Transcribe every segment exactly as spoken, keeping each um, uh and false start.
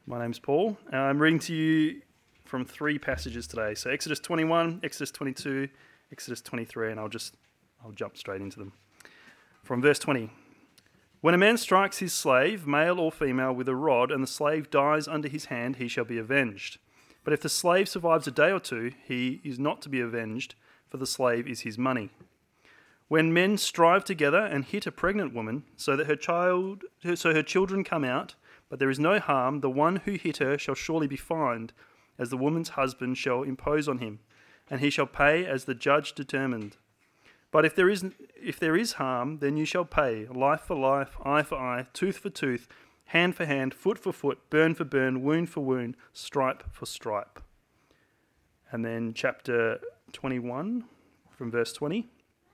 My name's Paul. Uh, I'm reading to you from three passages today. So Exodus twenty-one, Exodus twenty-two, Exodus twenty-three, and I'll just I'll jump straight into them. From verse twenty. When a man strikes his slave, male or female, with a rod, and the slave dies under his hand, he shall be avenged. But if the slave survives a day or two, he is not to be avenged, for the slave is his money. When men strive together and hit a pregnant woman, so that her child, so her children come out, but there is no harm, the one who hit her shall surely be fined, as the woman's husband shall impose on him, and he shall pay as the judge determined. But if there is if there is harm, then you shall pay, life for life, eye for eye, tooth for tooth, hand for hand, foot for foot, burn for burn, wound for wound, stripe for stripe. And then chapter twenty-one, from verse twenty.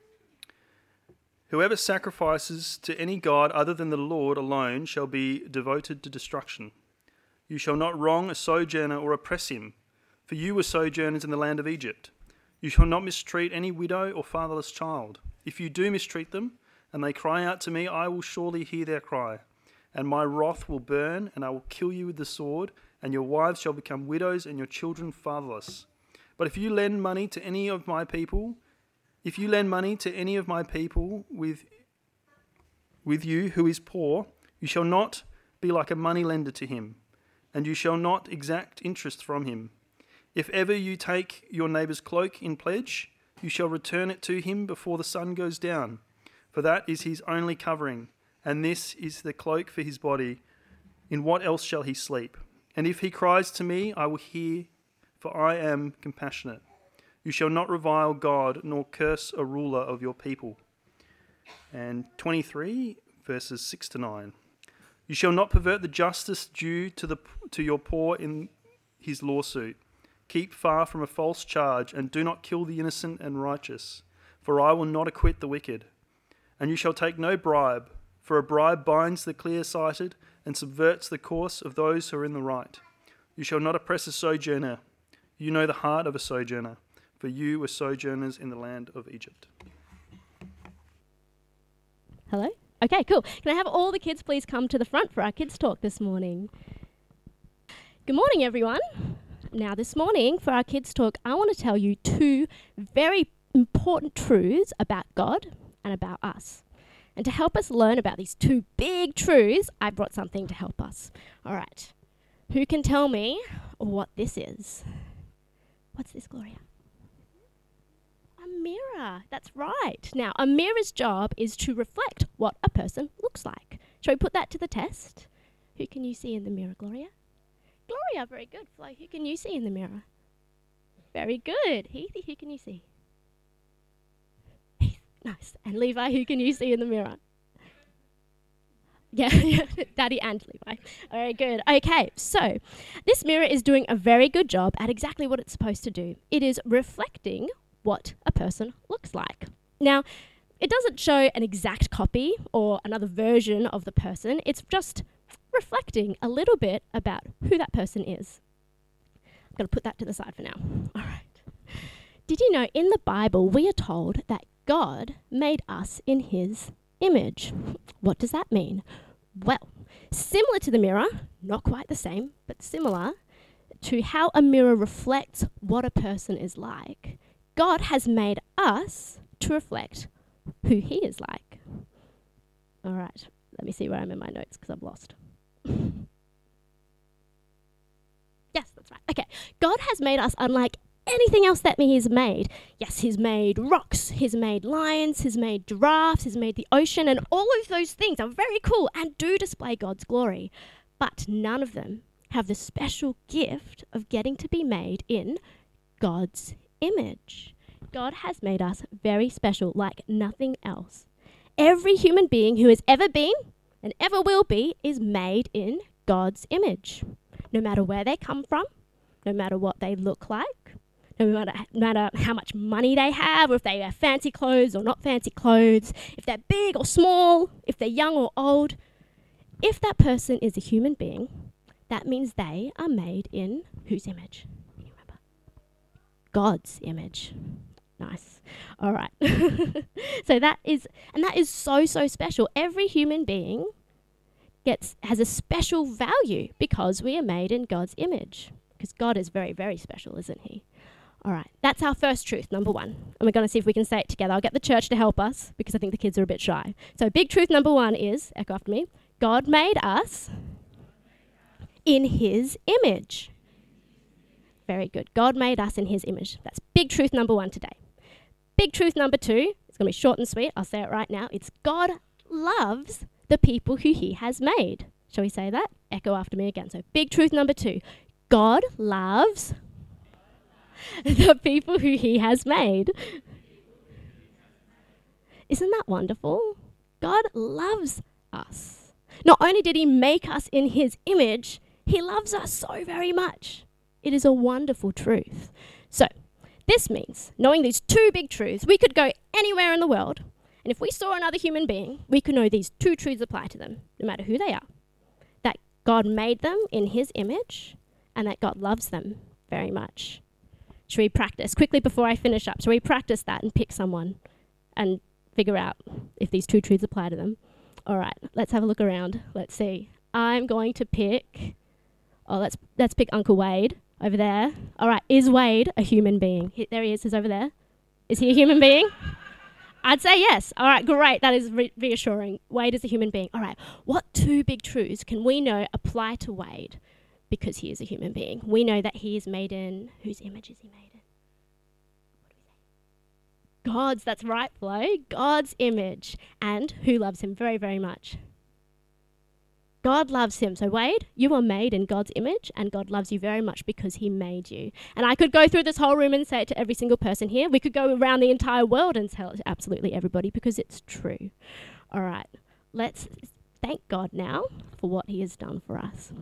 Whoever sacrifices to any god other than the Lord alone shall be devoted to destruction. You shall not wrong a sojourner or oppress him, for you were sojourners in the land of Egypt. You shall not mistreat any widow or fatherless child. If you do mistreat them, and they cry out to me, I will surely hear their cry. And my wrath will burn, and I will kill you with the sword, and your wives shall become widows, and your children fatherless. But if you lend money to any of my people, if you lend money to any of my people with, with you who is poor, you shall not be like a money lender to him, and you shall not exact interest from him. If ever you take your neighbour's cloak in pledge, you shall return it to him before the sun goes down, for that is his only covering, and this is the cloak for his body. In what else shall he sleep? And if he cries to me, I will hear, for I am compassionate. You shall not revile God, nor curse a ruler of your people. And twenty-three, verses six to nine. You shall not pervert the justice due to the to your poor in his lawsuit. Keep far from a false charge, and do not kill the innocent and righteous, for I will not acquit the wicked. And you shall take no bribe, for a bribe binds the clear-sighted and subverts the course of those who are in the right. You shall not oppress a sojourner. You know the heart of a sojourner, for you were sojourners in the land of Egypt. Hello? Okay, cool. Can I have all the kids please come to the front for our kids' talk this morning? Good morning, everyone. Now, this morning, for our kids' talk, I want to tell you two very important truths about God and about us. And to help us learn about these two big truths, I brought something to help us. All right. Who can tell me what this is? What's this, Gloria? A mirror. That's right. Now, a mirror's job is to reflect what a person looks like. Shall we put that to the test? Who can you see in the mirror, Gloria? Gloria, very good. Flo, who can you see in the mirror? Very good. Heath, who can you see? Heath, nice. And Levi, who can you see in the mirror? Yeah, Daddy and Levi. Very good. Okay, so this mirror is doing a very good job at exactly what it's supposed to do. It is reflecting what a person looks like. Now, it doesn't show an exact copy or another version of the person. It's just reflecting a little bit about who that person is. I'm going to put that to the side for now. All right. Did you know in the Bible we are told that God made us in his image? What does that mean? Well, similar to the mirror, not quite the same, but similar to how a mirror reflects what a person is like, God has made us to reflect who he is like. All right, let me see where I'm in my notes because I've lost. Yes, that's right. Okay, God has made us unlike anything else that he's made. Yes, he's made rocks, he's made lions, he's made giraffes, he's made the ocean, and all of those things are very cool and do display God's glory. But none of them have the special gift of getting to be made in God's image. God has made us very special, like nothing else. Every human being who has ever been and ever will be is made in God's image. No matter where they come from, no matter what they look like, no matter, no matter how much money they have, or if they have fancy clothes or not fancy clothes, if they're big or small, if they're young or old, if that person is a human being, that means they are made in whose image? Can you remember? God's image. Nice. All right. So that is, and that is so, so special. Every human being gets has a special value because we are made in God's image. Because God is very, very special, isn't he? All right, that's our first truth, number one. And we're going to see if we can say it together. I'll get the church to help us because I think the kids are a bit shy. So big truth number one is, echo after me, God made us in his image. Very good. God made us in his image. That's big truth number one today. Big truth number two, it's going to be short and sweet. I'll say it right now. It's God loves the people who he has made. Shall we say that? Echo after me again. So big truth number two, God loves the people who he has made. Isn't that wonderful? God loves us. Not only did he make us in his image, he loves us so very much. It is a wonderful truth. So, this means, knowing these two big truths, we could go anywhere in the world, and if we saw another human being, we could know these two truths apply to them, no matter who they are. That God made them in his image, and that God loves them very much. Should we practice? Quickly before I finish up, should we practice that and pick someone and figure out if these two truths apply to them? All right, let's have a look around. Let's see. I'm going to pick... Oh, let's let's pick Uncle Wade over there. All right, is Wade a human being? He, there he is, he's over there. Is he a human being? I'd say yes. All right, great. That is re- reassuring. Wade is a human being. All right, what two big truths can we know apply to Wade because he is a human being? We know that he is made in... Whose image is he made in? What do we say? God's, that's right, Flo. God's image. And who loves him very, very much? God loves him. So Wade, you are made in God's image, and God loves you very much because he made you. And I could go through this whole room and say it to every single person here. We could go around the entire world and tell it to absolutely everybody because it's true. All right, let's thank God now for what he has done for us.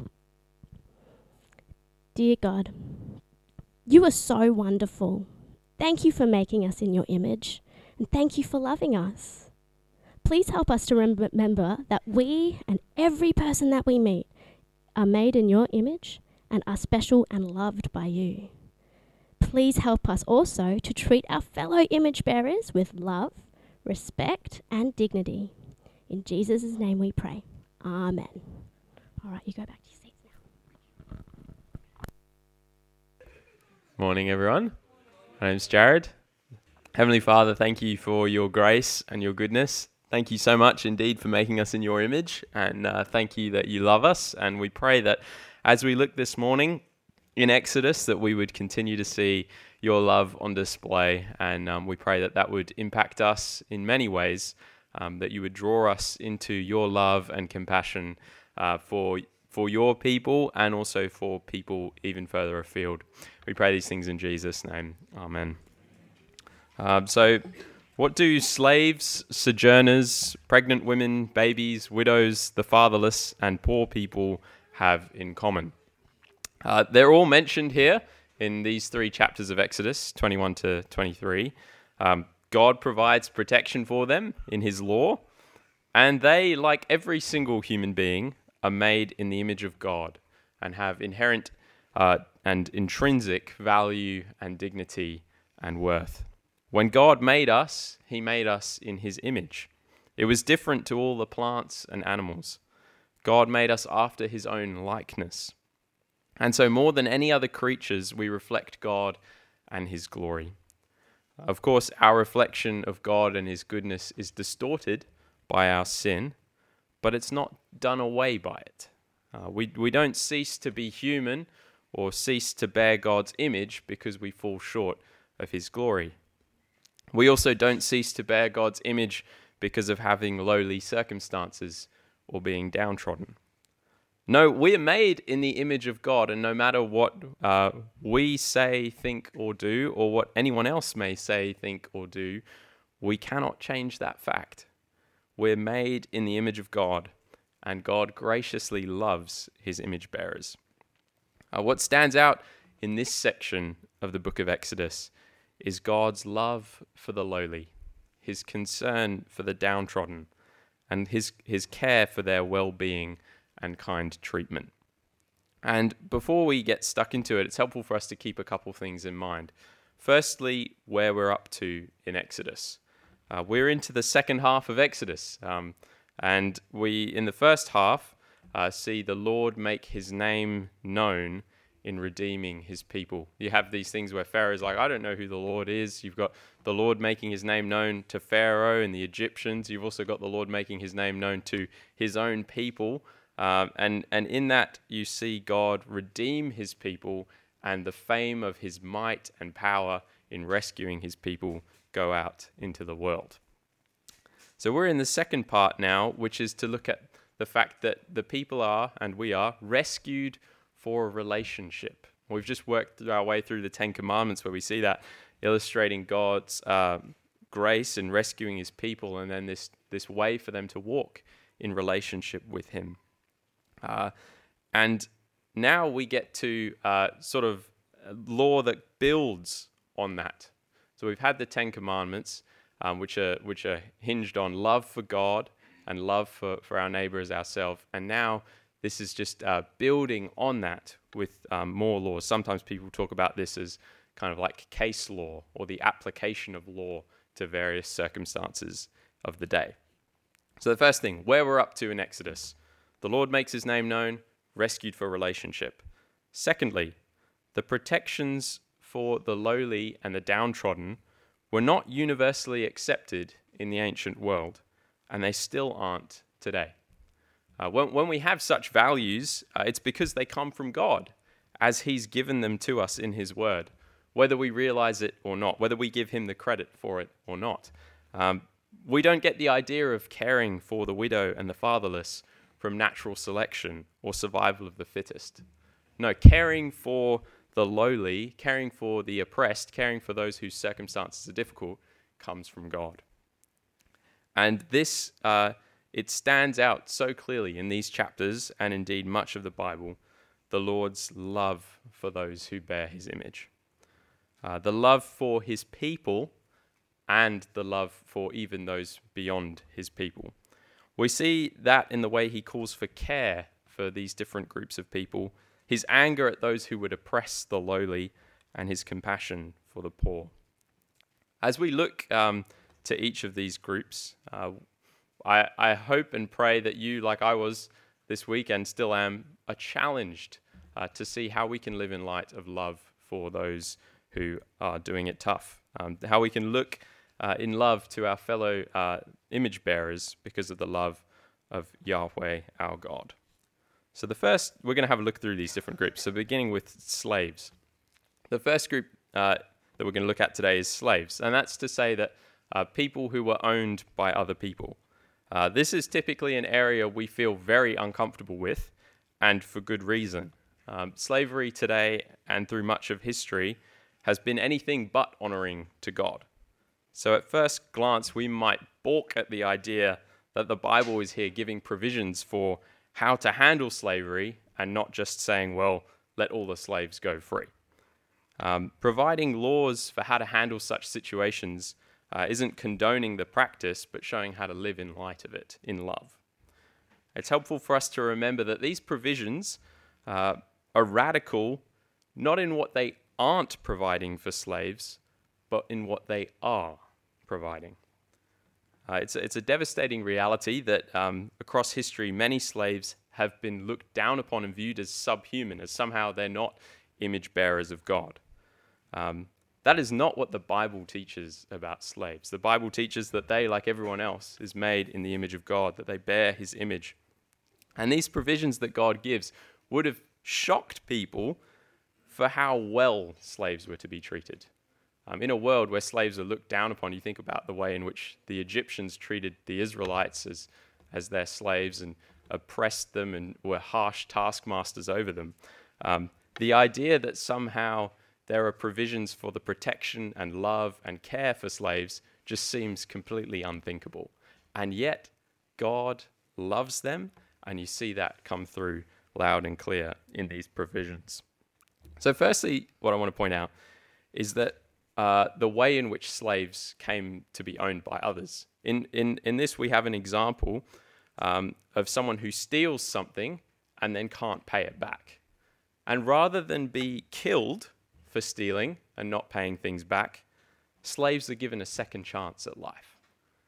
Dear God, you are so wonderful. Thank you for making us in your image, and thank you for loving us. Please help us to rem- remember that we and every person that we meet are made in your image and are special and loved by you. Please help us also to treat our fellow image bearers with love, respect, and dignity. In Jesus' name we pray. Amen. All right, you go back to your seats now. Morning, everyone. My name's Jared. Heavenly Father, thank you for your grace and your goodness. Thank you so much indeed for making us in your image, and uh, thank you that you love us. And we pray that as we look this morning in Exodus, that we would continue to see your love on display. And um, we pray that that would impact us in many ways, um, that you would draw us into your love and compassion uh, for for your people and also for people even further afield. We pray these things in Jesus' name. Amen. Um, so... What do slaves, sojourners, pregnant women, babies, widows, the fatherless, and poor people have in common? Uh, they're all mentioned here in these three chapters of Exodus, twenty-one to twenty-three. Um, God provides protection for them in his law, and they, like every single human being, are made in the image of God and have inherent uh, and intrinsic value and dignity and worth. When God made us, he made us in his image. It was different to all the plants and animals. God made us after his own likeness. And so more than any other creatures, we reflect God and his glory. Of course, our reflection of God and his goodness is distorted by our sin, but it's not done away by it. Uh, we, we don't cease to be human or cease to bear God's image because we fall short of his glory. We also don't cease to bear God's image because of having lowly circumstances or being downtrodden. No, we are made in the image of God, and no matter what uh, we say, think, or do, or what anyone else may say, think, or do, we cannot change that fact. We're made in the image of God, and God graciously loves his image bearers. Uh, what stands out in this section of the book of Exodus is God's love for the lowly, his concern for the downtrodden, and his, his care for their well-being and kind treatment. And before we get stuck into it, it's helpful for us to keep a couple things in mind. Firstly, where we're up to in Exodus. Uh, we're into the second half of Exodus, um, and we, in the first half, uh, see the Lord make his name known in redeeming his people. You have these things where Pharaoh's like, I don't know who the Lord is. You've got the Lord making his name known to Pharaoh and the Egyptians. You've also got the Lord making his name known to his own people. Um, and, and in that, you see God redeem his people, and the fame of his might and power in rescuing his people go out into the world. So we're in the second part now, which is to look at the fact that the people are, and we are, rescued for a relationship. We've just worked our way through the Ten Commandments where we see that, illustrating God's uh, grace in rescuing his people, and then this, this way for them to walk in relationship with him. Uh, and now we get to uh, sort of a law that builds on that. So we've had the Ten Commandments, um, which are which are hinged on love for God and love for, for our neighbor as ourselves. And now this is just uh, building on that with um, more laws. Sometimes people talk about this as kind of like case law, or the application of law to various circumstances of the day. So the first thing, where we're up to in Exodus. The Lord makes his name known, rescued for relationship. Secondly, the protections for the lowly and the downtrodden were not universally accepted in the ancient world, and they still aren't today. Uh, when, when we have such values, uh, it's because they come from God, as he's given them to us in his word, whether we realize it or not, whether we give him the credit for it or not. Um, we don't get the idea of caring for the widow and the fatherless from natural selection or survival of the fittest. No, caring for the lowly, caring for the oppressed, caring for those whose circumstances are difficult, comes from God. And this, uh, it stands out so clearly in these chapters, and indeed much of the Bible, the Lord's love for those who bear his image. Uh, the love for his people, and the love for even those beyond his people. We see that in the way he calls for care for these different groups of people, his anger at those who would oppress the lowly, and his compassion for the poor. As we look um, to each of these groups, uh, I, I hope and pray that you, like I was this week and still am, are challenged uh, to see how we can live in light of love for those who are doing it tough. Um, how we can look Uh, in love to our fellow uh, image bearers because of the love of Yahweh, our God. So the first, we're going to have a look through these different groups. So beginning with slaves. The first group uh, that we're going to look at today is slaves. And that's to say that uh, people who were owned by other people. Uh, this is typically an area we feel very uncomfortable with, and for good reason. Um, slavery today and through much of history has been anything but honoring to God. So at first glance, we might balk at the idea that the Bible is here giving provisions for how to handle slavery and not just saying, well, let all the slaves go free. Um, providing laws for how to handle such situations uh, isn't condoning the practice, but showing how to live in light of it, in love. It's helpful for us to remember that these provisions uh, are radical, not in what they aren't providing for slaves, but in what they are providing. Uh, it's, a, it's a devastating reality that um, across history, many slaves have been looked down upon and viewed as subhuman, as somehow they're not image bearers of God. Um, that is not what the Bible teaches about slaves. The Bible teaches that they, like everyone else, is made in the image of God, that they bear his image. And these provisions that God gives would have shocked people for how well slaves were to be treated. Um, in a world where slaves are looked down upon, you think about the way in which the Egyptians treated the Israelites as, as their slaves and oppressed them and were harsh taskmasters over them. Um, the idea that somehow there are provisions for the protection and love and care for slaves just seems completely unthinkable. And yet, God loves them, and you see that come through loud and clear in these provisions. So firstly, what I want to point out is that Uh, the way in which slaves came to be owned by others. In in in this, we have an example um, of someone who steals something and then can't pay it back. And rather than be killed for stealing and not paying things back, slaves are given a second chance at life.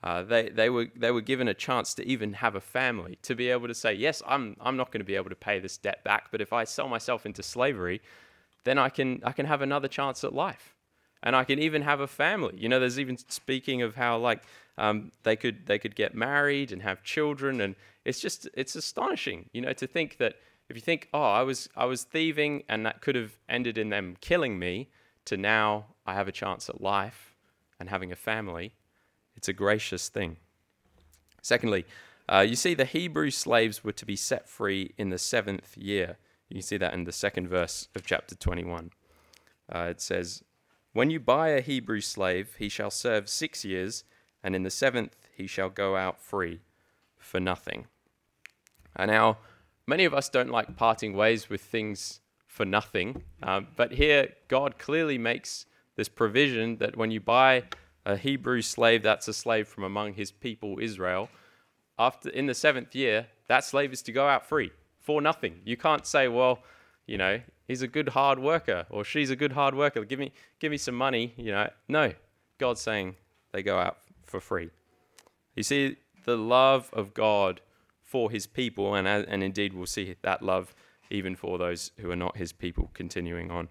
Uh, they they were they were given a chance to even have a family, to be able to say, yes, I'm I'm not going to be able to pay this debt back, but if I sell myself into slavery, then I can I can have another chance at life, and I can even have a family. You know, there's even speaking of how like um, they could they could get married and have children, and it's just it's astonishing, you know, to think that if you think, oh, I was I was thieving and that could have ended in them killing me, to now I have a chance at life and having a family. It's a gracious thing. Secondly, uh, you see the Hebrew slaves were to be set free in the seventh year. You can see that in the second verse of chapter twenty-one. Uh, it says, "When you buy a Hebrew slave, he shall serve six years, and in the seventh he shall go out free for nothing." And now, many of us don't like parting ways with things for nothing, um, but here God clearly makes this provision that when you buy a Hebrew slave, that's a slave from among his people Israel, after in the seventh year, that slave is to go out free for nothing. You can't say, well, you know, he's a good hard worker or she's a good hard worker. Give me, give me some money. You know, no. God's saying they go out for free. You see the love of God for his people, and and indeed we'll see that love even for those who are not his people continuing on.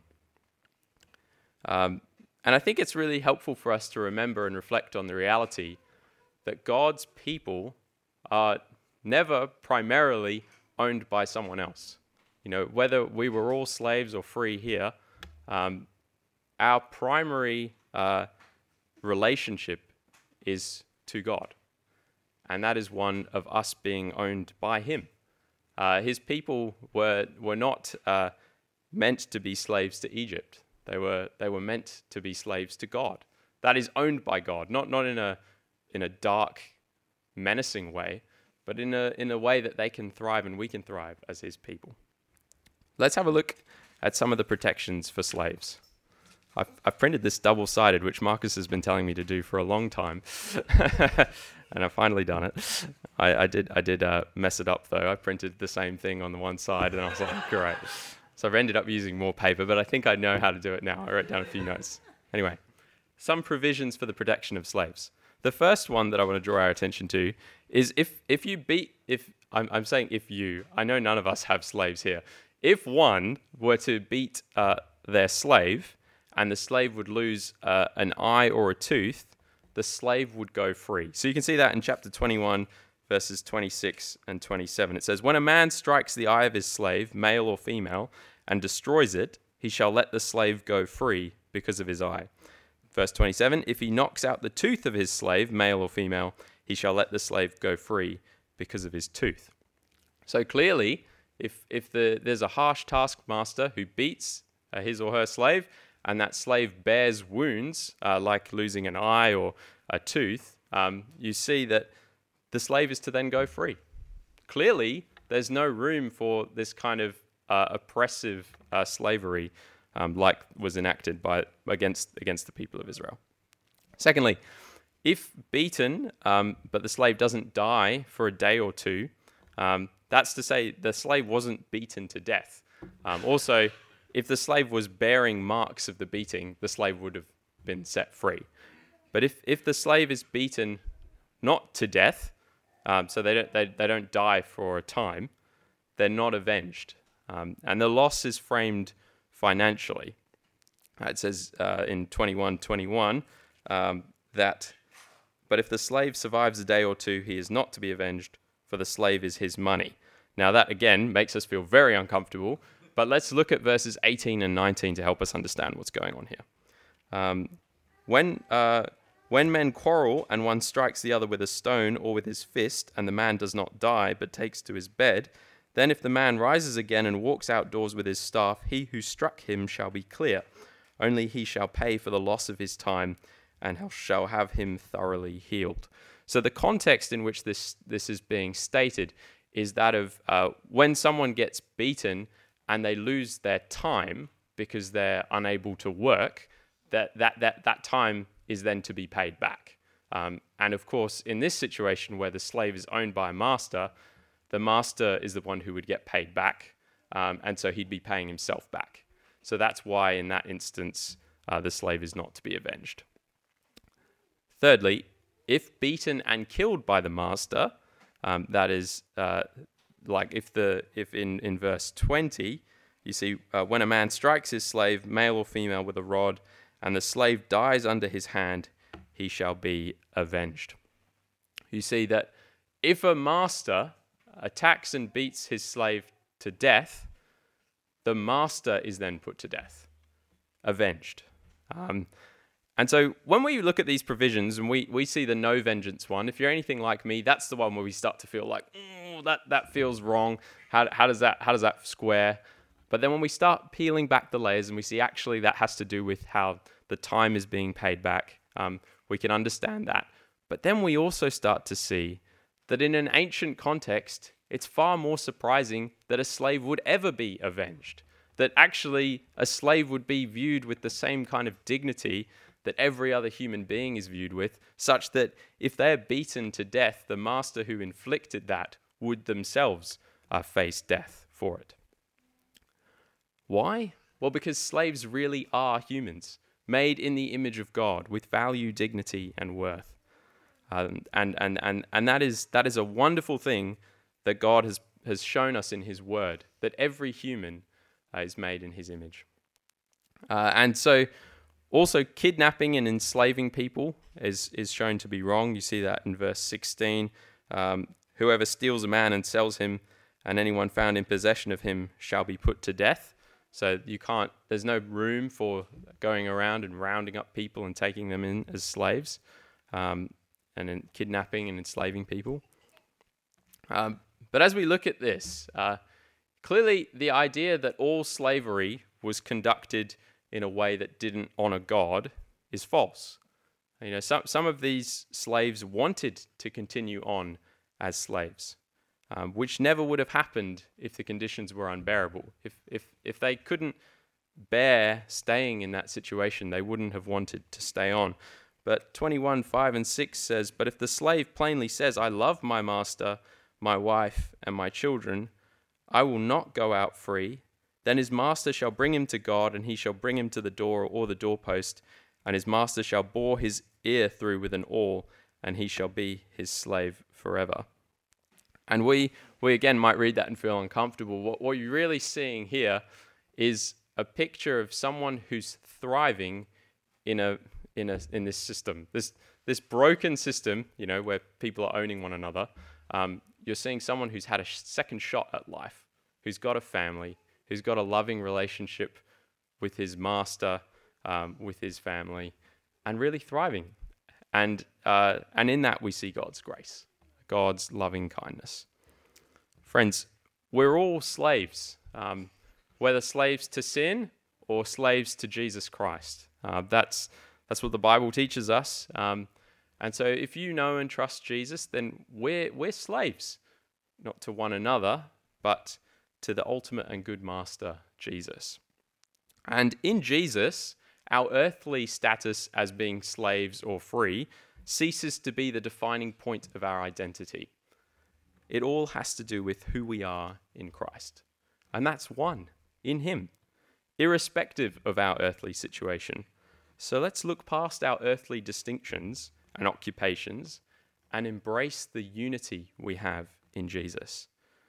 Um, And I think it's really helpful for us to remember and reflect on the reality that God's people are never primarily owned by someone else. You know, whether we were all slaves or free here, um, our primary uh, relationship is to God. And that is one of us being owned by him. Uh, his people were, were not uh, meant to be slaves to Egypt. They were they were meant to be slaves to God. That is owned by God, not not in a in a dark, menacing way, but in a in a way that they can thrive and we can thrive as his people. Let's have a look at some of the protections for slaves. I've, I've printed this double-sided, which Marcus has been telling me to do for a long time, and I've finally done it. I, I did I did uh, mess it up though. I printed the same thing on the one side, and I was like, great. So I've ended up using more paper, but I think I know how to do it now. I wrote down a few notes. Anyway, some provisions for the protection of slaves. The first one that I want to draw our attention to is if if you beat, if I'm, I'm saying if you, I know none of us have slaves here. If one were to beat uh, their slave and the slave would lose uh, an eye or a tooth, the slave would go free. So you can see that in chapter twenty-one, verses twenty-six and twenty-seven. It says, "When a man strikes the eye of his slave, male or female, and destroys it, he shall let the slave go free because of his eye." Verse twenty-seven, "If he knocks out the tooth of his slave, male or female, he shall let the slave go free because of his tooth." So clearly, if if the, there's a harsh taskmaster who beats uh, his or her slave, and that slave bears wounds, uh, like losing an eye or a tooth, um, you see that the slave is to then go free. Clearly, there's no room for this kind of uh, oppressive uh, slavery um, like was enacted by against against the people of Israel. Secondly, if beaten, um, but the slave doesn't die for a day or two, um, that's to say the slave wasn't beaten to death. Um, also, if the slave was bearing marks of the beating, the slave would have been set free. But if, if the slave is beaten not to death, um, so they don't they, they don't die for a time, they're not avenged. Um, and the loss is framed financially. Uh, it says uh, in twenty-one twenty-one um, that, "But if the slave survives a day or two, he is not to be avenged, for the slave is his money." Now that, again, makes us feel very uncomfortable, but let's look at verses eighteen and nineteen to help us understand what's going on here. Um, when... Uh, When men quarrel and one strikes the other with a stone or with his fist, and the man does not die but takes to his bed, then if the man rises again and walks outdoors with his staff, he who struck him shall be clear. Only he shall pay for the loss of his time, and shall have him thoroughly healed. So the context in which this, this is being stated is that of uh, when someone gets beaten and they lose their time because they're unable to work, that that that, that time is then to be paid back. Um, and of course, in this situation where the slave is owned by a master, the master is the one who would get paid back, um, and so he'd be paying himself back. So that's why in that instance, uh, the slave is not to be avenged. Thirdly, if beaten and killed by the master, um, that is uh, like if the if in, in verse twenty, you see, uh, when a man strikes his slave, male or female, with a rod, and the slave dies under his hand, he shall be avenged. You see that if a master attacks and beats his slave to death, the master is then put to death, avenged. Um, and so when we look at these provisions and we, we see the no vengeance one, if you're anything like me, that's the one where we start to feel like, oh, that, that feels wrong. How, how does that, how does that square? But then when we start peeling back the layers and we see actually that has to do with how the time is being paid back, um, we can understand that. But then we also start to see that in an ancient context, it's far more surprising that a slave would ever be avenged. That actually a slave would be viewed with the same kind of dignity that every other human being is viewed with, such that if they're beaten to death, the master who inflicted that would themselves uh, face death for it. Why? Well, because slaves really are humans, made in the image of God, with value, dignity, and worth. Um, and and and and that is that is a wonderful thing that God has, has shown us in his word, that every human uh, is made in his image. Uh, and so also kidnapping and enslaving people is, is shown to be wrong. You see that in verse sixteen. Um, Whoever steals a man and sells him, and anyone found in possession of him shall be put to death. So you can't, there's no room for going around and rounding up people and taking them in as slaves, um, and then kidnapping and enslaving people. Um, but as we look at this, uh, clearly the idea that all slavery was conducted in a way that didn't honor God is false. You know, some some of these slaves wanted to continue on as slaves, um, which never would have happened if the conditions were unbearable. If if if they couldn't bear staying in that situation, they wouldn't have wanted to stay on. But twenty-one, five and six says, "But if the slave plainly says, 'I love my master, my wife, and my children, I will not go out free,' then his master shall bring him to God, and he shall bring him to the door or the doorpost, and his master shall bore his ear through with an awl, and he shall be his slave forever." And we we again might read that and feel uncomfortable. What, what you're really seeing here is a picture of someone who's thriving in a in a in this system, this this broken system, you know, where people are owning one another. Um, you're seeing someone who's had a sh- second shot at life, who's got a family, who's got a loving relationship with his master, um, with his family, and really thriving. And uh, and in that we see God's grace, God's loving kindness. Friends, we're all slaves, um, whether slaves to sin or slaves to Jesus Christ. Uh, that's that's what the Bible teaches us. Um, and so if you know and trust Jesus, then we're we're slaves, not to one another, but to the ultimate and good master, Jesus. And in Jesus, our earthly status as being slaves or free ceases to be the defining point of our identity. It all has to do with who we are in Christ. And that's one, in him, irrespective of our earthly situation. So let's look past our earthly distinctions and occupations and embrace the unity we have in Jesus.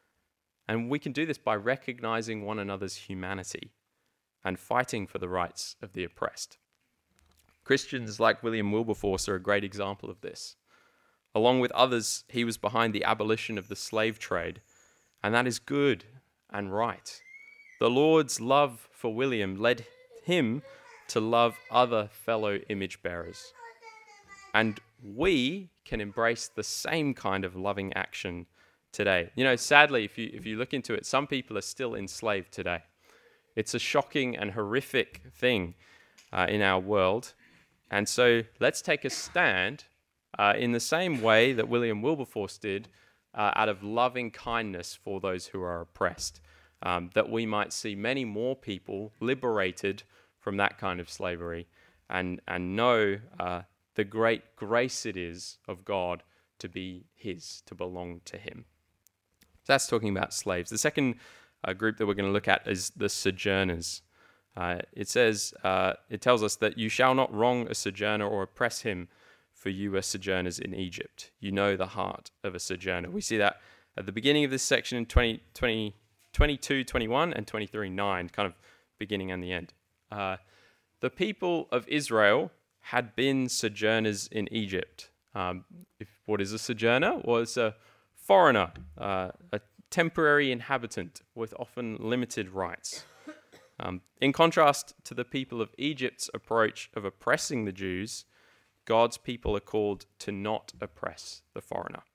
And we can do this by recognizing one another's humanity and fighting for the rights of the oppressed. Christians like William Wilberforce are a great example of this. Along with others, he was behind the abolition of the slave trade, and that is good and right. The Lord's love for William led him to love other fellow image bearers. And we can embrace the same kind of loving action today. You know, sadly, if you if you look into it, some people are still enslaved today. It's a shocking and horrific thing uh, in our world. And so let's take a stand uh, in the same way that William Wilberforce did, uh, out of loving kindness for those who are oppressed, um, that we might see many more people liberated from that kind of slavery and, and know uh, the great grace it is of God to be his, to belong to him. So that's talking about slaves. The second uh, group that we're going to look at is the sojourners. Uh, it says, uh, it tells us that you shall not wrong a sojourner or oppress him, for you were sojourners in Egypt. You know the heart of a sojourner. We see that at the beginning of this section in twenty, twenty, twenty-two, twenty-one, and twenty-three, nine, kind of beginning and the end. Uh, the people of Israel had been sojourners in Egypt. Um, if, what is a sojourner? Well, it's a foreigner, uh, a temporary inhabitant with often limited rights. Um, in contrast to the people of Egypt's approach of oppressing the Jews, God's people are called to not oppress the foreigner.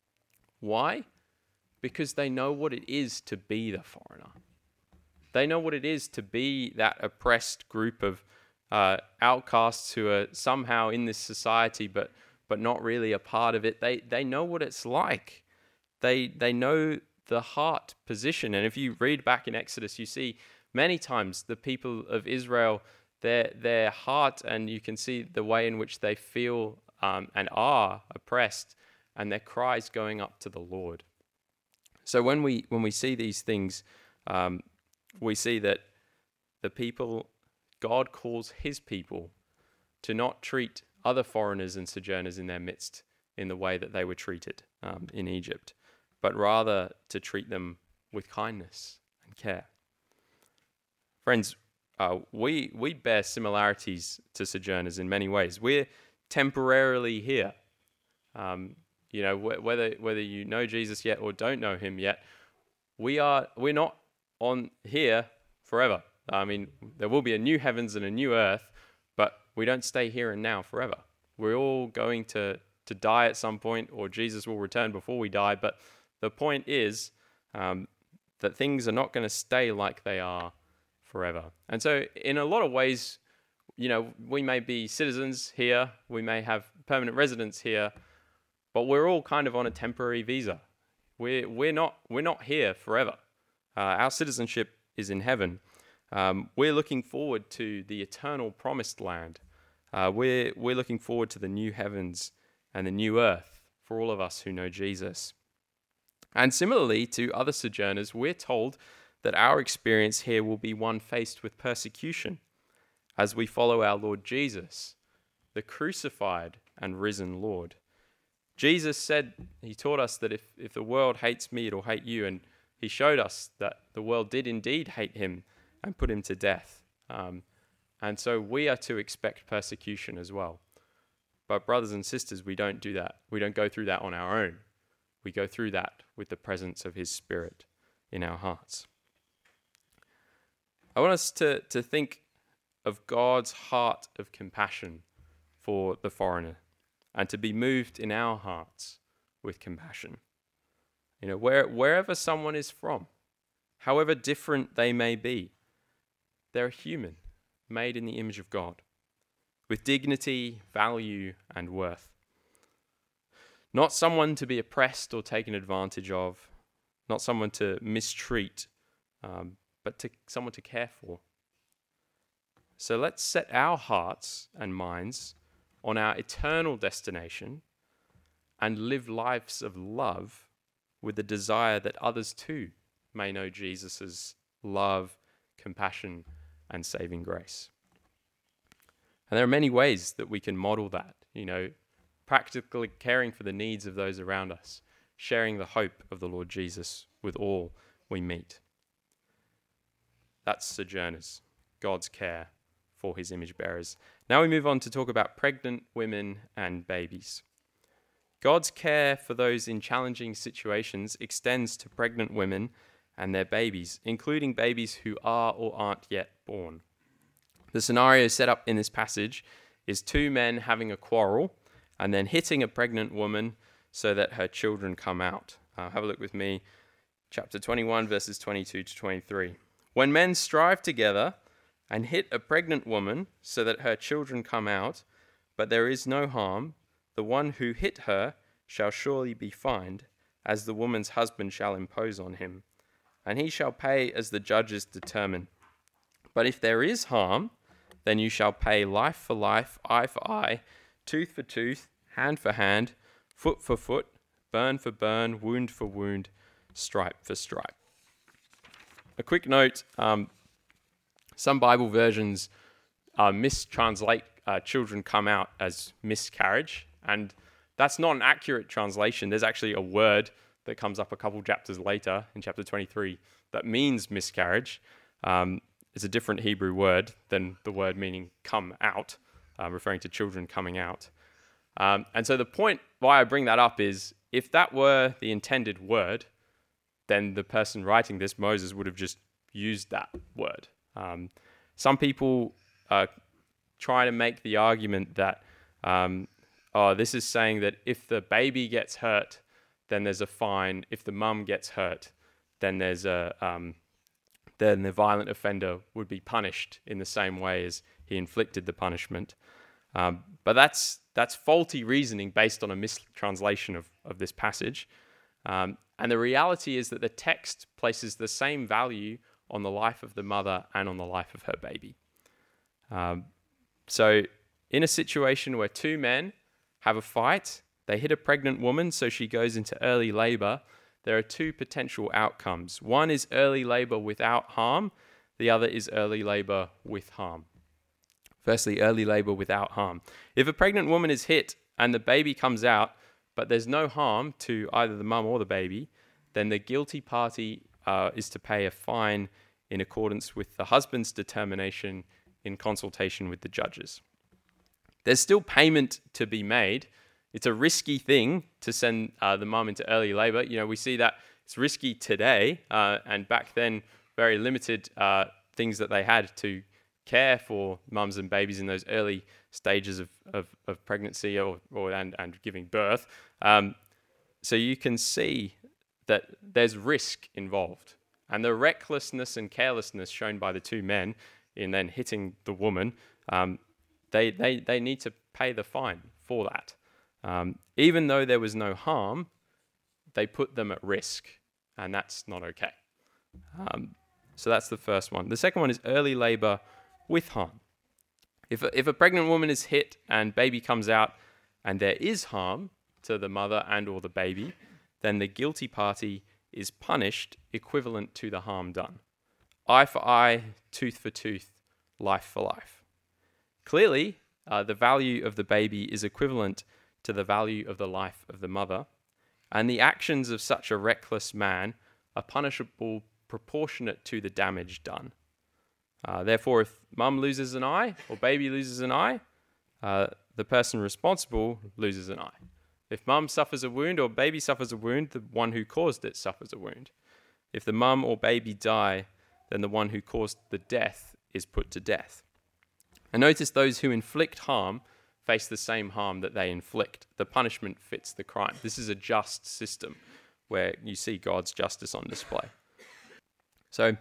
Why? Because they know what it is to be the foreigner. They know what it is to be that oppressed group of uh, outcasts who are somehow in this society but but not really a part of it. They they know what it's like. They they know the heart position. And if you read back in Exodus, you see many times the people of Israel, their their heart, and you can see the way in which they feel um, and are oppressed, and their cries going up to the Lord. So when we when we see these things, um, we see that the people, God calls his people to not treat other foreigners and sojourners in their midst in the way that they were treated um, in Egypt, but rather to treat them with kindness and care. Friends, uh, we we bear similarities to sojourners in many ways. We're temporarily here. Um, you know, wh- whether whether you know Jesus yet or don't know him yet, we are we're not on here forever. I mean, there will be a new heavens and a new earth, but we don't stay here and now forever. We're all going to, to die at some point, or Jesus will return before we die. But the point is um, that things are not going to stay like they are forever. And so in a lot of ways, you know, we may be citizens here, we may have permanent residence here, but we're all kind of on a temporary visa. We're, we're, not, we're not here forever. Uh, our citizenship is in heaven. Um, we're looking forward to the eternal promised land. Uh, we're, we're looking forward to the new heavens and the new earth for all of us who know Jesus. And similarly to other sojourners, we're told that our experience here will be one faced with persecution as we follow our Lord Jesus, the crucified and risen Lord. Jesus said, he taught us that if, if the world hates me, it'll hate you. And he showed us that the world did indeed hate him and put him to death. Um, and so we are to expect persecution as well. But brothers and sisters, we don't do that. We don't go through that on our own. We go through that with the presence of his Spirit in our hearts. I want us to, to think of God's heart of compassion for the foreigner and to be moved in our hearts with compassion. You know, where, wherever someone is from, however different they may be, they're human, made in the image of God, with dignity, value, and worth. Not someone to be oppressed or taken advantage of, not someone to mistreat, um, but to someone to care for. So let's set our hearts and minds on our eternal destination and live lives of love with the desire that others too may know Jesus' love, compassion, and saving grace. And there are many ways that we can model that, you know, practically caring for the needs of those around us, sharing the hope of the Lord Jesus with all we meet. That's sojourners, God's care for his image bearers. Now we move on to talk about pregnant women and babies. God's care for those in challenging situations extends to pregnant women and their babies, including babies who are or aren't yet born. The scenario set up in this passage is two men having a quarrel and then hitting a pregnant woman so that her children come out. Uh, have a look with me, chapter twenty-one, verses twenty-two to twenty-three. When men strive together and hit a pregnant woman so that her children come out, but there is no harm, the one who hit her shall surely be fined, as the woman's husband shall impose on him, and he shall pay as the judges determine. But if there is harm, then you shall pay life for life, eye for eye, tooth for tooth, hand for hand, foot for foot, burn for burn, wound for wound, stripe for stripe. A quick note, um, some Bible versions uh, mistranslate uh, children come out as miscarriage. And that's not an accurate translation. There's actually a word that comes up a couple chapters later in chapter twenty-three that means miscarriage. Um, it's a different Hebrew word than the word meaning come out, uh, referring to children coming out. Um, and so the point why I bring that up is if that were the intended word, then the person writing this, Moses, would have just used that word. Um, some people uh, try to make the argument that, um, oh, this is saying that if the baby gets hurt, then there's a fine. If the mum gets hurt, then there's a um, then the violent offender would be punished in the same way as he inflicted the punishment. Um, but that's that's faulty reasoning based on a mistranslation of, of this passage. Um, and the reality is that the text places the same value on the life of the mother and on the life of her baby. Um, so in a situation where two men have a fight, they hit a pregnant woman, so she goes into early labor, there are two potential outcomes. One is early labor without harm. The other is early labor with harm. Firstly, early labor without harm. If a pregnant woman is hit and the baby comes out, but there's no harm to either the mum or the baby, then the guilty party uh, is to pay a fine in accordance with the husband's determination in consultation with the judges. There's still payment to be made. It's a risky thing to send uh, the mum into early labor. You know, we see that it's risky today, uh, and back then, very limited uh, things that they had to care for mums and babies in those early stages of, of, of pregnancy or, or and, and giving birth. Um, so you can see that there's risk involved. And the recklessness and carelessness shown by the two men in then hitting the woman, um, they, they, they need to pay the fine for that. Um, even though there was no harm, they put them at risk, and that's not okay. Um, so that's the first one. The second one is early labor with harm. If a, if a pregnant woman is hit and baby comes out and there is harm to the mother and or the baby, then the guilty party is punished equivalent to the harm done. Eye for eye, tooth for tooth, life for life. Clearly, uh, the value of the baby is equivalent to the value of the life of the mother, and the actions of such a reckless man are punishable proportionate to the damage done. Uh, therefore, if mum loses an eye or baby loses an eye, uh, the person responsible loses an eye. If mum suffers a wound or baby suffers a wound, the one who caused it suffers a wound. If the mum or baby die, then the one who caused the death is put to death. And notice those who inflict harm face the same harm that they inflict. The punishment fits the crime. This is a just system where you see God's justice on display. So,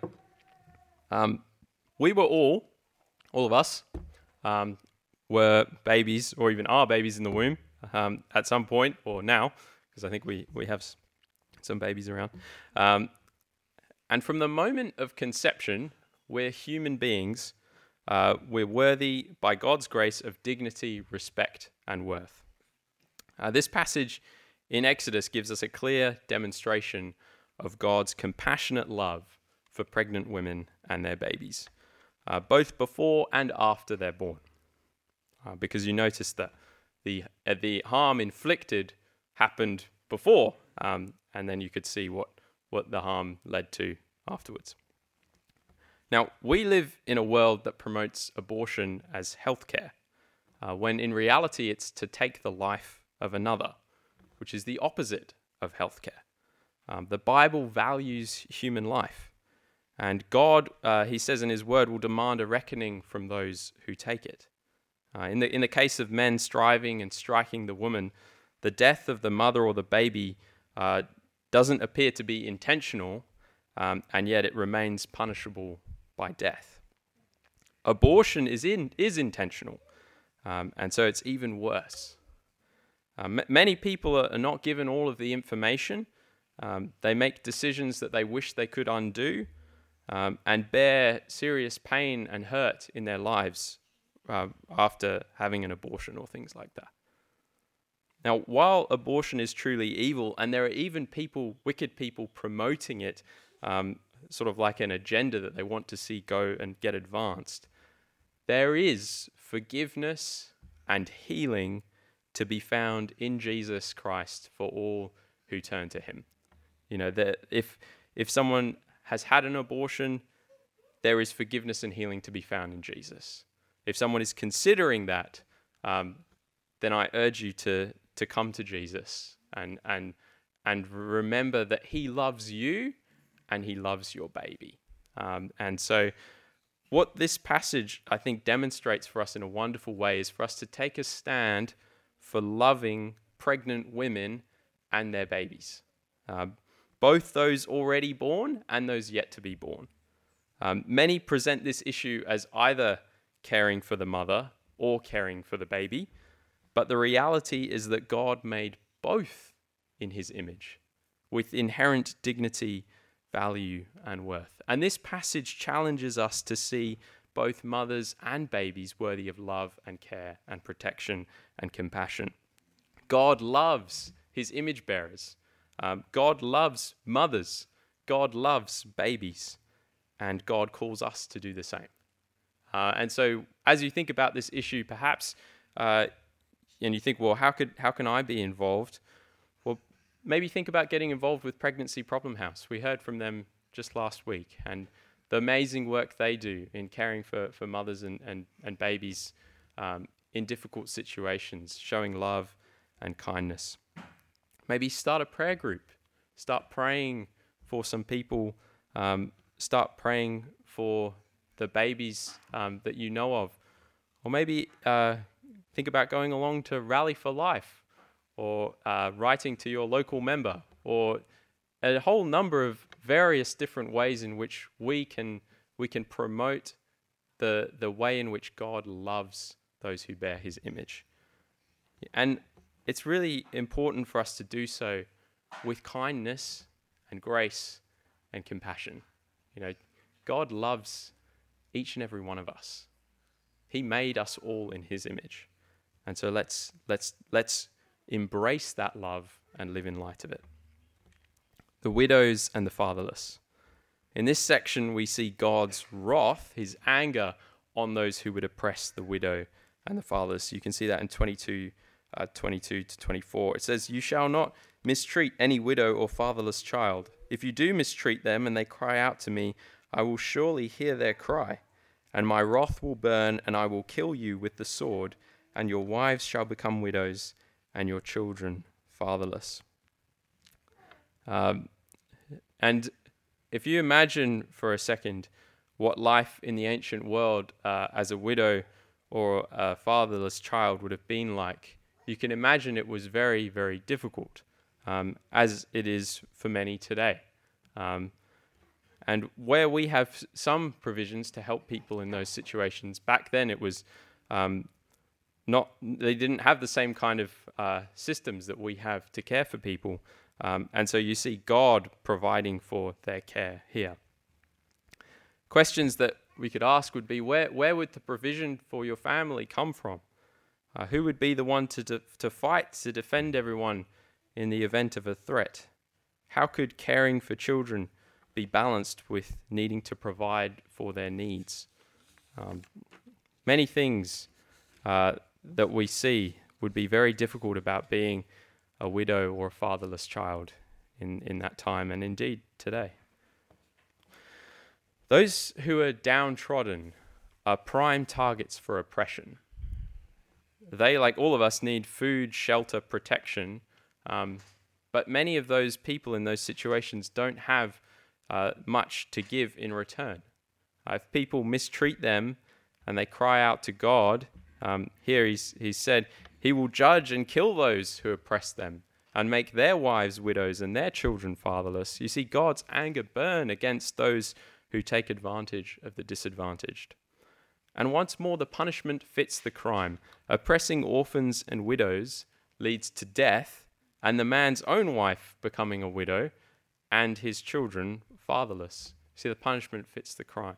um, we were all, all of us, um, were babies or even are babies in the womb um, at some point or now, because I think we, we have s- some babies around. Um, and from the moment of conception, we're human beings. Uh, we're worthy, by God's grace, of dignity, respect, and worth. Uh, this passage in Exodus gives us a clear demonstration of God's compassionate love for pregnant women and their babies, uh, both before and after they're born. Uh, because you notice that the uh, the harm inflicted happened before, um, and then you could see what, what the harm led to afterwards. Now, we live in a world that promotes abortion as healthcare, uh, when in reality it's to take the life of another, which is the opposite of healthcare. Um, the Bible values human life, and God, uh, he says in his word, will demand a reckoning from those who take it. Uh, in the in the case of men striving and striking the woman, the death of the mother or the baby uh, doesn't appear to be intentional, um, and yet it remains punishable by death. Abortion is in is intentional, um, and so it's even worse. Uh, m- many people are, are not given all of the information. Um, they make decisions that they wish they could undo, um, and bear serious pain and hurt in their lives uh, after having an abortion or things like that. Now, while abortion is truly evil, and there are even people, wicked people, promoting it, um, sort of like an agenda that they want to see go and get advanced, there is forgiveness and healing to be found in Jesus Christ for all who turn to him. You know, that if if someone has had an abortion, there is forgiveness and healing to be found in Jesus. If someone is considering that, um, then I urge you to to come to Jesus and and and remember that he loves you and he loves your baby. Um, and so what this passage, I think, demonstrates for us in a wonderful way is for us to take a stand for loving pregnant women and their babies, um, both those already born and those yet to be born. Um, many present this issue as either caring for the mother or caring for the baby, but the reality is that God made both in his image with inherent dignity, value, and worth. And this passage challenges us to see both mothers and babies worthy of love and care and protection and compassion. God loves his image bearers. Um, God loves mothers. God loves babies. And God calls us to do the same. Uh, and so as you think about this issue, perhaps, uh, and you think, well, how could how can I be involved? Well, maybe think about getting involved with Pregnancy Problem House. We heard from them just last week, and the amazing work they do in caring for, for mothers and, and, and babies um, in difficult situations, showing love and kindness. Maybe start a prayer group. Start praying for some people. Um, start praying for the babies um, that you know of. Or maybe uh, think about going along to Rally for Life, or uh, writing to your local member, or a whole number of various different ways in which we can we can promote the the way in which God loves those who bear his image. And it's really important for us to do so with kindness and grace and compassion. You know, God loves each and every one of us. He made us all in his image. And so let's let's let's embrace that love and live in light of it. The widows and the fatherless. In this section, we see God's wrath, his anger on those who would oppress the widow and the fatherless. You can see that in twenty-two, uh, twenty-two to twenty-four. It says, "You shall not mistreat any widow or fatherless child. If you do mistreat them and they cry out to me, I will surely hear their cry, and my wrath will burn, and I will kill you with the sword, and your wives shall become widows, and your children fatherless." Um, and if you imagine for a second what life in the ancient world uh, as a widow or a fatherless child would have been like, you can imagine it was very, very difficult, um, as it is for many today. Um, and where we have some provisions to help people in those situations, back then it was um, not, they didn't have the same kind of uh, systems that we have to care for people. Um, and so you see God providing for their care here. Questions that we could ask would be, where where would the provision for your family come from? Uh, who would be the one to de- to fight, to defend everyone in the event of a threat? How could caring for children be balanced with needing to provide for their needs? Um, many things uh, that we see would be very difficult about being a widow or a fatherless child in, in that time, and indeed today. Those who are downtrodden are prime targets for oppression. They, like all of us, need food, shelter, protection, um, but many of those people in those situations don't have uh, much to give in return. Uh, if people mistreat them and they cry out to God, um, here he's, he's said, he will judge and kill those who oppress them and make their wives widows and their children fatherless. You see God's anger burn against those who take advantage of the disadvantaged. And once more, the punishment fits the crime. Oppressing orphans and widows leads to death, and the man's own wife becoming a widow and his children fatherless. See, the punishment fits the crime.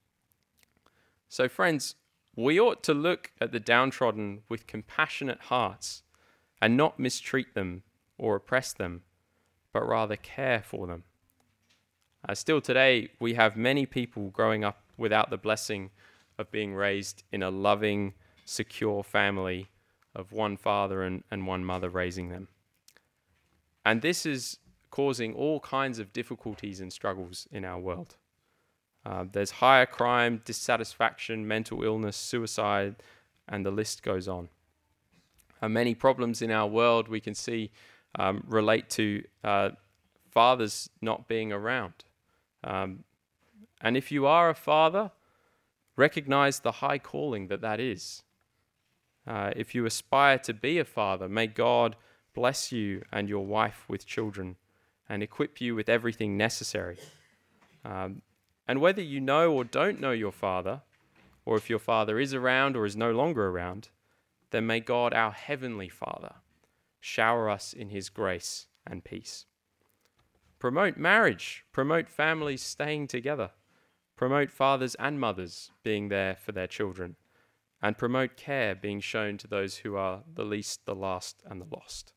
So friends, we ought to look at the downtrodden with compassionate hearts and not mistreat them or oppress them, but rather care for them. Uh, still today, we have many people growing up without the blessing of being raised in a loving, secure family of one father and, and one mother raising them. And this is causing all kinds of difficulties and struggles in our world. Uh, there's higher crime, dissatisfaction, mental illness, suicide, and the list goes on. Uh, many problems in our world we can see um, relate to uh, fathers not being around. Um, and if you are a father, recognize the high calling that that is. Uh, if you aspire to be a father, may God bless you and your wife with children and equip you with everything necessary. Um, and whether you know or don't know your father, or if your father is around or is no longer around, then may God, our heavenly Father, shower us in his grace and peace. Promote marriage, promote families staying together, promote fathers and mothers being there for their children, and promote care being shown to those who are the least, the last, and the lost.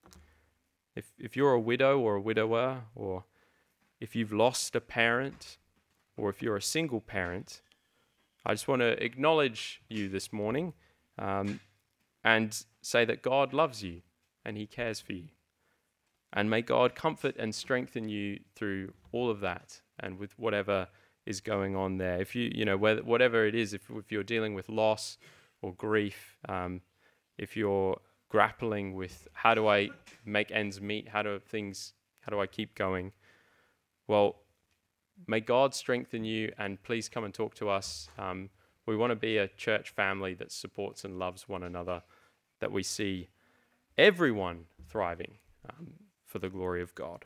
If if you're a widow or a widower, or if you've lost a parent, or if you're a single parent, I just want to acknowledge you this morning um, and say that God loves you and he cares for you. And may God comfort and strengthen you through all of that and with whatever is going on there. If you, you know, whether, whatever it is, if, if you're dealing with loss or grief, um, if you're grappling with how do I make ends meet, how do things, how do I keep going? Well, may God strengthen you, and please come and talk to us. Um, we want to be a church family that supports and loves one another, that we see everyone thriving um, for the glory of God.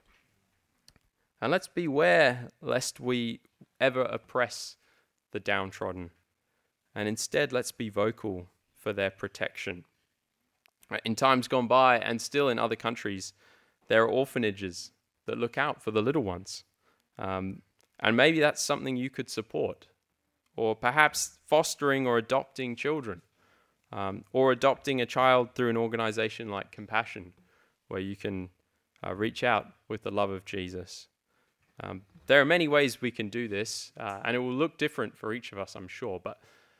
And let's beware lest we ever oppress the downtrodden, and instead let's be vocal for their protection. In times gone by, and still in other countries, there are orphanages that look out for the little ones. Um, And maybe that's something you could support, or perhaps fostering or adopting children, um, or adopting a child through an organization like Compassion, where you can uh, reach out with the love of Jesus. Um, there are many ways we can do this, uh, and it will look different for each of us, I'm sure. But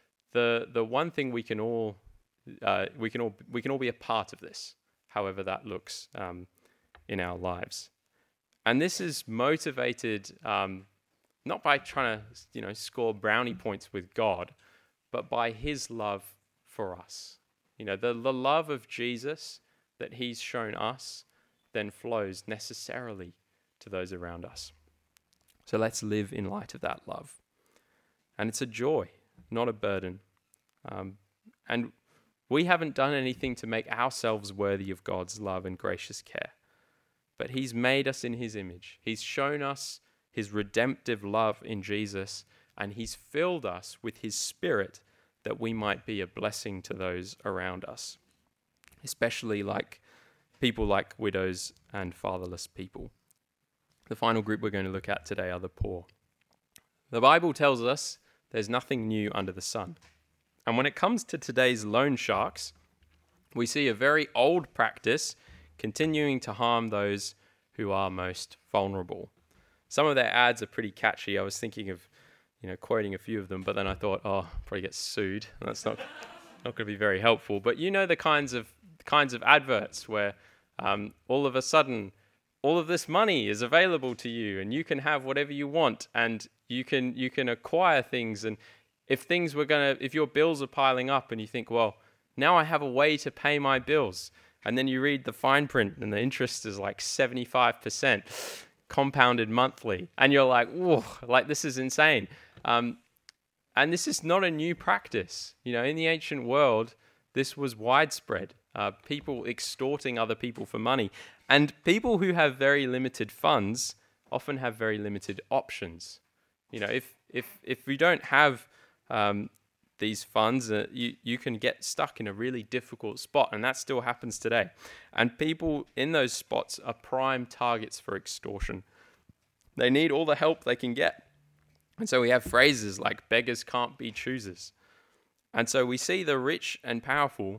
the the one thing we can all uh, we can all we can all be a part of this, however that looks um, in our lives, and this is motivated. Um, Not by trying to, you know, score brownie points with God, but by his love for us. You know, the, the love of Jesus that he's shown us then flows necessarily to those around us. So let's live in light of that love. And it's a joy, not a burden. Um, and we haven't done anything to make ourselves worthy of God's love and gracious care. But he's made us in his image. He's shown us his redemptive love in Jesus, and he's filled us with his Spirit that we might be a blessing to those around us, especially like people like widows and fatherless people. The final group we're going to look at today are the poor. The Bible tells us there's nothing new under the sun. And when it comes to today's loan sharks, we see a very old practice continuing to harm those who are most vulnerable. Some of their ads are pretty catchy. I was thinking of, you know, quoting a few of them, but then I thought, oh, I'll probably get sued. That's not not going to be very helpful. But you know the kinds of kinds of adverts where um, all of a sudden, all of this money is available to you, and you can have whatever you want, and you can you can acquire things. And if things were gonna, if your bills are piling up, and you think, well, now I have a way to pay my bills, and then you read the fine print, and the interest is like seventy-five percent. Compounded monthly, and you're like, whoa, like this is insane. Um, and this is not a new practice. You know, in the ancient world, this was widespread. Uh, people extorting other people for money. And people who have very limited funds often have very limited options. You know, if if if we don't have um, these funds, uh, you, you can get stuck in a really difficult spot, and that still happens today. And people in those spots are prime targets for extortion. They need all the help they can get. And so we have phrases like beggars can't be choosers. And so we see the rich and powerful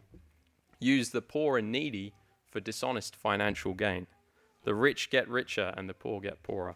use the poor and needy for dishonest financial gain. The rich get richer and the poor get poorer.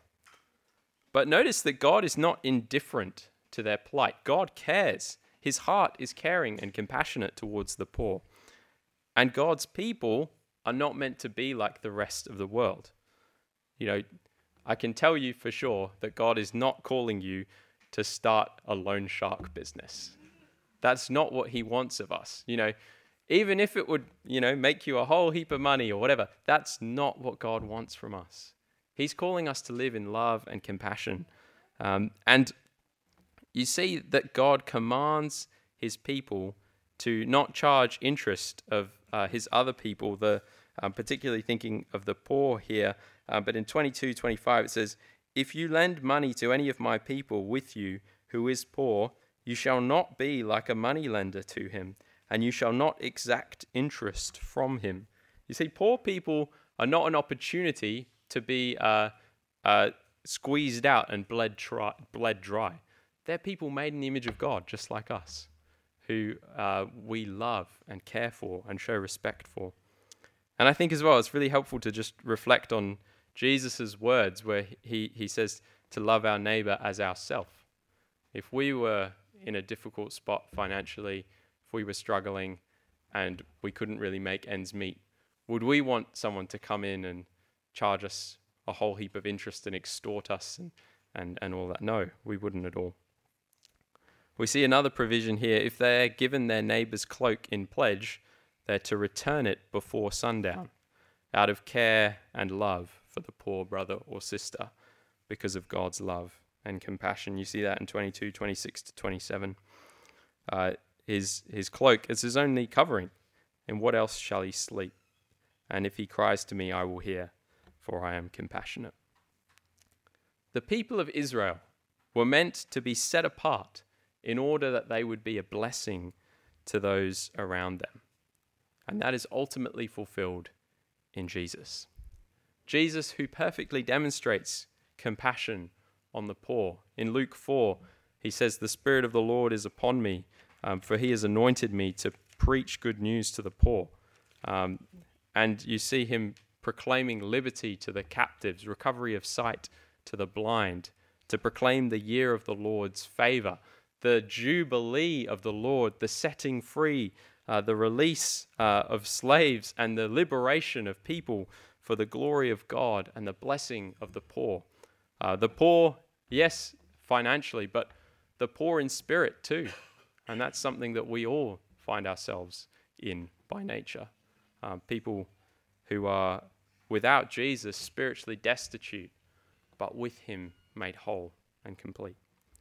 But notice that God is not indifferent to their plight. God cares. His heart is caring and compassionate towards the poor. And God's people are not meant to be like the rest of the world. You know, I can tell you for sure that God is not calling you to start a loan shark business. That's not what he wants of us. You know, even if it would, you know, make you a whole heap of money or whatever, that's not what God wants from us. He's calling us to live in love and compassion. Um, and you see that God commands his people to not charge interest of uh, his other people, the um, particularly thinking of the poor here. Uh, but in twenty-two twenty-five, it says, "If you lend money to any of my people with you who is poor, you shall not be like a moneylender to him, and you shall not exact interest from him." You see, poor people are not an opportunity to be uh, uh, squeezed out and bled, tri- bled dry. They're people made in the image of God, just like us, who uh, we love and care for and show respect for. And I think as well, it's really helpful to just reflect on Jesus' words where he, he says to love our neighbor as ourself. If we were in a difficult spot financially, if we were struggling and we couldn't really make ends meet, would we want someone to come in and charge us a whole heap of interest and extort us and, and, and all that? No, we wouldn't at all. We see another provision here. If they're given their neighbor's cloak in pledge, they're to return it before sundown, out of care and love for the poor brother or sister, because of God's love and compassion. You see that in twenty-two, twenty-six to twenty-seven. Uh, his, his cloak is his only covering. In what else shall he sleep? And if he cries to me, I will hear, for I am compassionate. The people of Israel were meant to be set apart in order that they would be a blessing to those around them. And that is ultimately fulfilled in Jesus. Jesus, who perfectly demonstrates compassion on the poor. In Luke four, he says, "The Spirit of the Lord is upon me, um, for he has anointed me to preach good news to the poor." Um, and you see him proclaiming liberty to the captives, recovery of sight to the blind, to proclaim the year of the Lord's favor, the jubilee of the Lord, the setting free, uh, the release uh, of slaves, and the liberation of people for the glory of God and the blessing of the poor. Uh, the poor, yes, financially, but the poor in spirit too. And that's something that we all find ourselves in by nature. Uh, people who are without Jesus, spiritually destitute, but with him made whole and complete.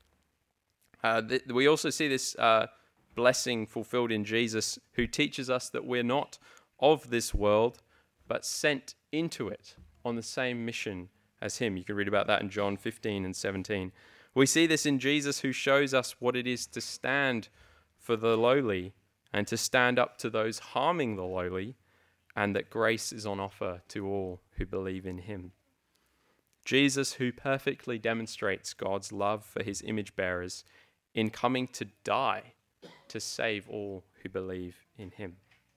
Uh, th- we also see this uh, blessing fulfilled in Jesus, who teaches us that we're not of this world, but sent into it on the same mission as him. You can read about that in John fifteen and seventeen. We see this in Jesus, who shows us what it is to stand for the lowly and to stand up to those harming the lowly, and that grace is on offer to all who believe in him. Jesus, who perfectly demonstrates God's love for his image bearers in coming to die to save all who believe in him.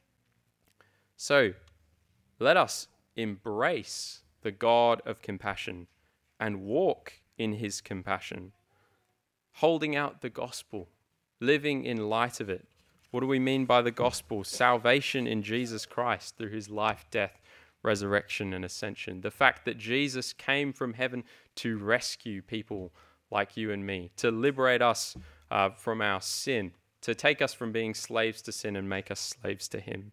So, let us embrace the God of compassion and walk in his compassion, holding out the gospel, living in light of it. What do we mean by the gospel? Salvation in Jesus Christ through his life, death, resurrection, and ascension. The fact that Jesus came from heaven to rescue people like you and me, to liberate us uh, from our sin, to take us from being slaves to sin and make us slaves to him,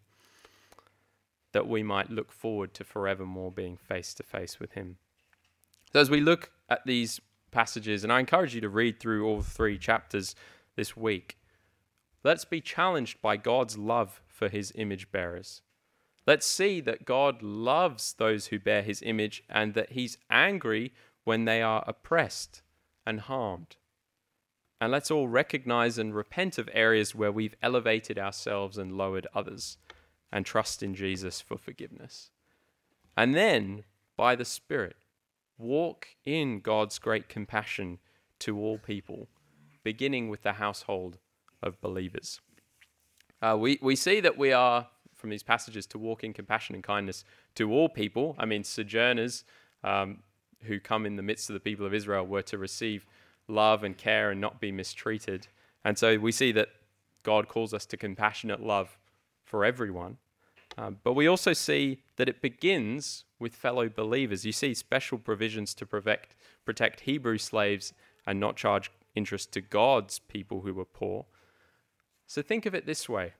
that we might look forward to forevermore being face to face with him. So as we look at these passages, and I encourage you to read through all three chapters this week, let's be challenged by God's love for his image bearers. Let's see that God loves those who bear his image and that he's angry when they are oppressed and harmed. And let's all recognize and repent of areas where we've elevated ourselves and lowered others, and trust in Jesus for forgiveness. And then, by the Spirit, walk in God's great compassion to all people, beginning with the household of believers. Uh, we, we see that we are, from these passages, to walk in compassion and kindness to all people. I mean, sojourners um, who come in the midst of the people of Israel were to receive love and care and not be mistreated. And so we see that God calls us to compassionate love for everyone. Um, but we also see that it begins with fellow believers. You see special provisions to protect, protect Hebrew slaves and not charge interest to God's people who were poor. So think of it this way.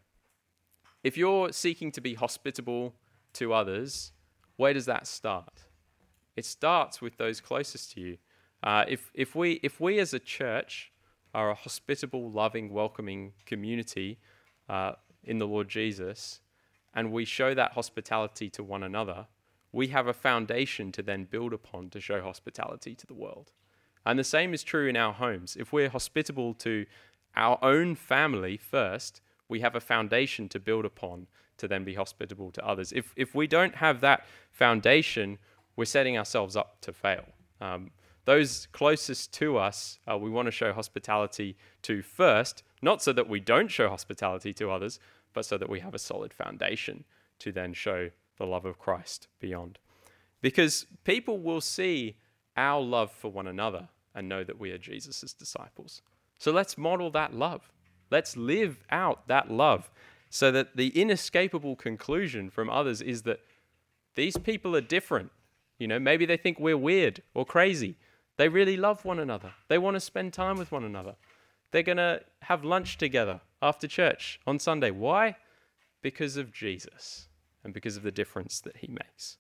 If you're seeking to be hospitable to others, where does that start? It starts with those closest to you. Uh, if, if, we, if we as a church are a hospitable, loving, welcoming community uh, in the Lord Jesus, and we show that hospitality to one another, we have a foundation to then build upon to show hospitality to the world. And the same is true in our homes. If we're hospitable to our own family first, we have a foundation to build upon to then be hospitable to others. If if we don't have that foundation, we're setting ourselves up to fail. Um, those closest to us, uh, we want to show hospitality to first, not so that we don't show hospitality to others, but so that we have a solid foundation to then show the love of Christ beyond. Because people will see our love for one another and know that we are Jesus' disciples. So let's model that love. Let's live out that love so that the inescapable conclusion from others is that these people are different. You know, maybe they think we're weird or crazy. They really love one another. They want to spend time with one another. They're going to have lunch together after church on Sunday. Why? Because of Jesus and because of the difference that he makes.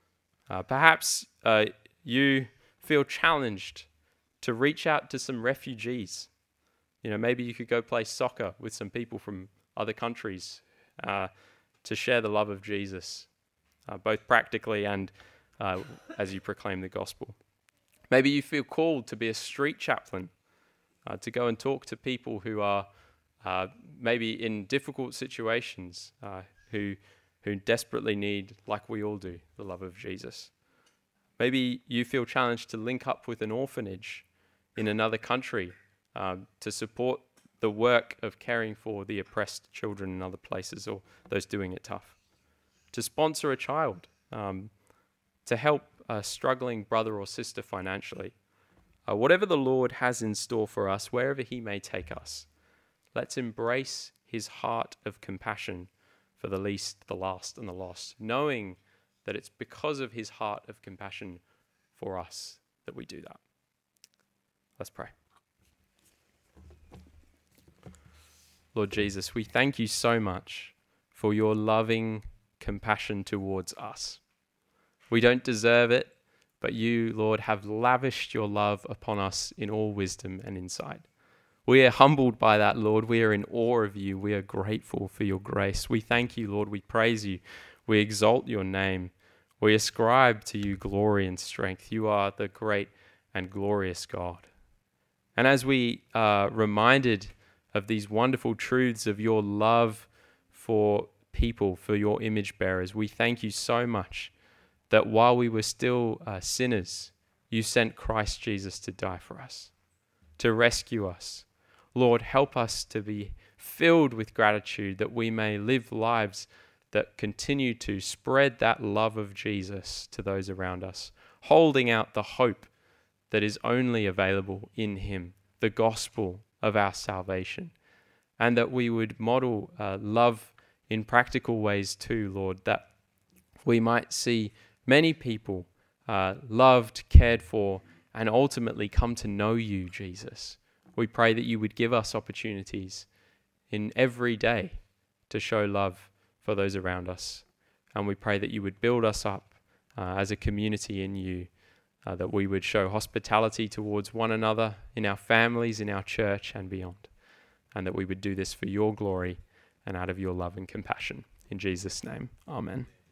Uh, perhaps uh, you feel challenged to reach out to some refugees. You know, maybe you could go play soccer with some people from other countries uh, to share the love of Jesus, uh, both practically and uh, as you proclaim the gospel. Maybe you feel called to be a street chaplain, uh, to go and talk to people who are uh, maybe in difficult situations, uh, who who desperately need, like we all do, the love of Jesus. Maybe you feel challenged to link up with an orphanage in another country um, to support the work of caring for the oppressed children in other places or those doing it tough. To sponsor a child, um, to help a struggling brother or sister financially. Uh, whatever the Lord has in store for us, wherever he may take us, let's embrace his heart of compassion for the least, the last, and the lost, knowing that it's because of his heart of compassion for us that we do that. Let's pray. Lord Jesus, we thank you so much for your loving compassion towards us. We don't deserve it, but you, Lord, have lavished your love upon us in all wisdom and insight. We are humbled by that, Lord. We are in awe of you. We are grateful for your grace. We thank you, Lord. We praise you. We exalt your name. We ascribe to you glory and strength. You are the great and glorious God. And as we are reminded of these wonderful truths of your love for people, for your image bearers, we thank you so much that while we were still uh, sinners, you sent Christ Jesus to die for us, to rescue us. Lord, help us to be filled with gratitude that we may live lives that continue to spread that love of Jesus to those around us, holding out the hope that is only available in him, the gospel of our salvation, and that we would model uh, love in practical ways too, Lord, that we might see many people uh, loved, cared for, and ultimately come to know you, Jesus. We pray that you would give us opportunities in every day to show love for those around us. And we pray that you would build us up uh, as a community in you, uh, that we would show hospitality towards one another in our families, in our church, and beyond. And that we would do this for your glory and out of your love and compassion. In Jesus' name, amen.